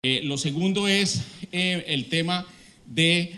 Lo segundo es el tema de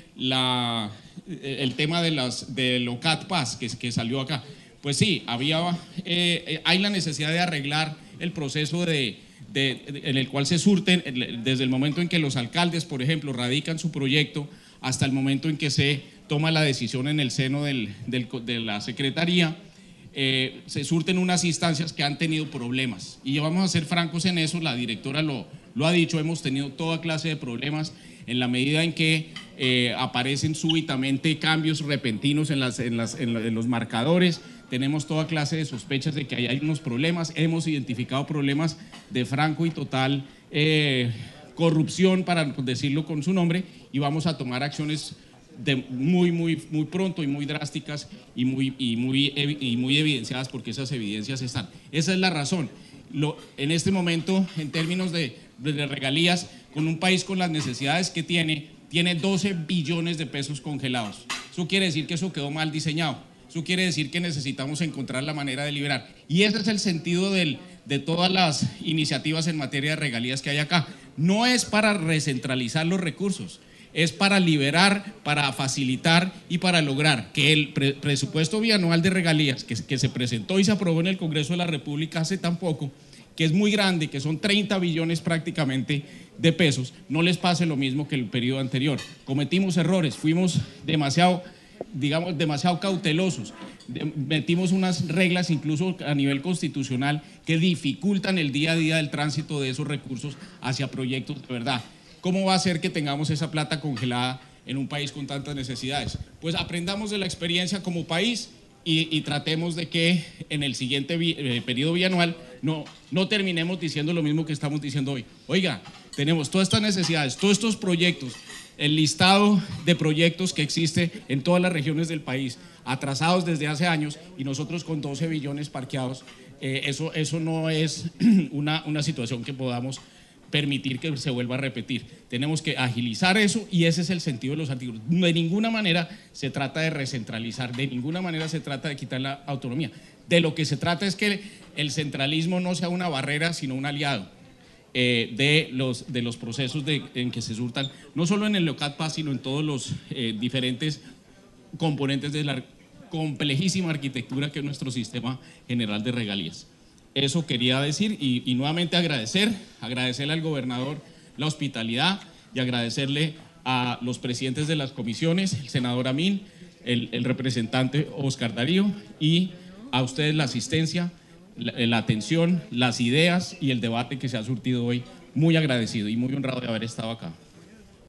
del OCAT Paz que salió acá. Pues sí, hay la necesidad de arreglar el proceso en el cual se surten desde el momento en que los alcaldes, por ejemplo, radican su proyecto hasta el momento en que se toma la decisión en el seno de la Secretaría. Se surten unas instancias que han tenido problemas y vamos a ser francos en eso, la directora lo ha dicho, hemos tenido toda clase de problemas en la medida en que aparecen súbitamente cambios repentinos en los marcadores, tenemos toda clase de sospechas de que hay unos problemas, hemos identificado problemas de franco y total corrupción, para decirlo con su nombre, y vamos a tomar acciones muy pronto y muy drásticas y muy evidenciadas, porque esas evidencias están. Esa es la razón. En este momento, en términos de regalías, con un país con las necesidades que tiene 12 billones de pesos congelados. Eso quiere decir que eso quedó mal diseñado. Eso quiere decir que necesitamos encontrar la manera de liberar. Y ese es el sentido de todas las iniciativas en materia de regalías que hay acá. No es para recentralizar los recursos, es para liberar, para facilitar y para lograr que el presupuesto bianual de regalías que se presentó y se aprobó en el Congreso de la República hace tan poco, que es muy grande, que son 30 billones prácticamente de pesos, no les pase lo mismo que el periodo anterior. Cometimos errores, fuimos demasiado cautelosos, metimos unas reglas incluso a nivel constitucional que dificultan el día a día del tránsito de esos recursos hacia proyectos de verdad. ¿Cómo va a ser que tengamos esa plata congelada en un país con tantas necesidades? Pues aprendamos de la experiencia como país y tratemos de que en el siguiente periodo bianual no terminemos diciendo lo mismo que estamos diciendo hoy. Oiga, tenemos todas estas necesidades, todos estos proyectos, el listado de proyectos que existe en todas las regiones del país, atrasados desde hace años, y nosotros con 12 billones parqueados. Eso no es una situación que podamos permitir que se vuelva a repetir. Tenemos que agilizar eso, y ese es el sentido de los artículos. De ninguna manera se trata de recentralizar, de ninguna manera se trata de quitar la autonomía. De lo que se trata es que el centralismo no sea una barrera, sino un aliado de los procesos en que se surtan, no solo en el OCAT Paz, sino en todos los diferentes componentes de la complejísima arquitectura que es nuestro sistema general de regalías. Eso quería decir, y nuevamente agradecerle al gobernador la hospitalidad, y agradecerle a los presidentes de las comisiones, el senador Amin, el representante Oscar Darío, y a ustedes la asistencia, la atención, las ideas y el debate que se ha surtido hoy. Muy agradecido y muy honrado de haber estado acá.